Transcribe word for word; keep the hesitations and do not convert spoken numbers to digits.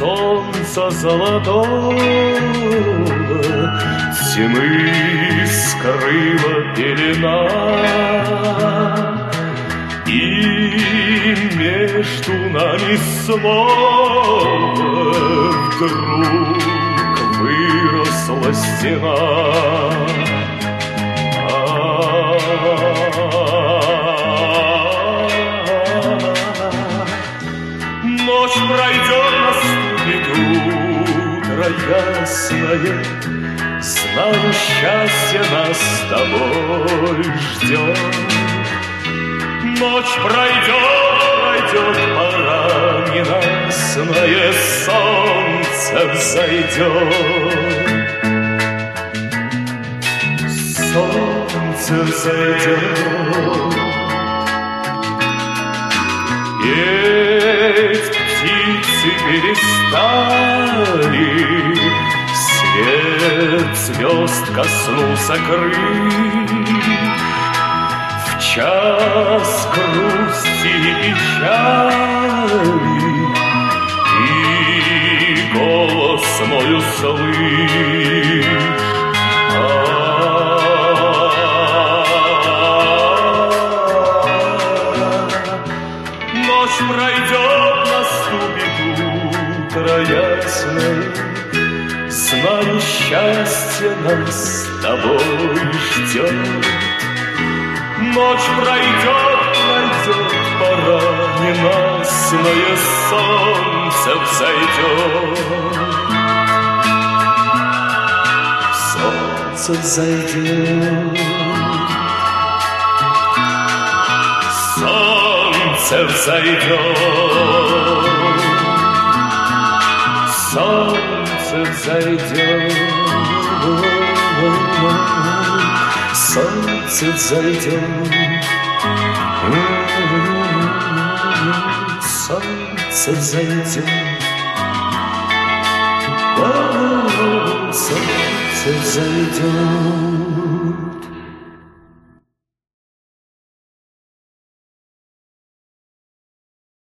солнца золотого тьмы скрыла пелена, и между нами снова вдруг выросла стена. Ночь пройдет, наступит утро ясное, знаю, счастье нас с тобой ждет. Ночь пройдет, пройдет, пора ненастное, солнце взойдет. Солнце взойдет, петь птицы перестали, свет звезд коснулся крыль. В час грусти и печали ты голос мой услышь. Ночь пройдет, наступит утро ясное, знаю, счастье нас с тобой ждет. Ночь пройдет, пройдет, пора ненастное, солнце взойдет. Солнце взойдет, солнце взойдет, солнце взойдет, солнце взойдет, солнце взойдет, солнце взойдет.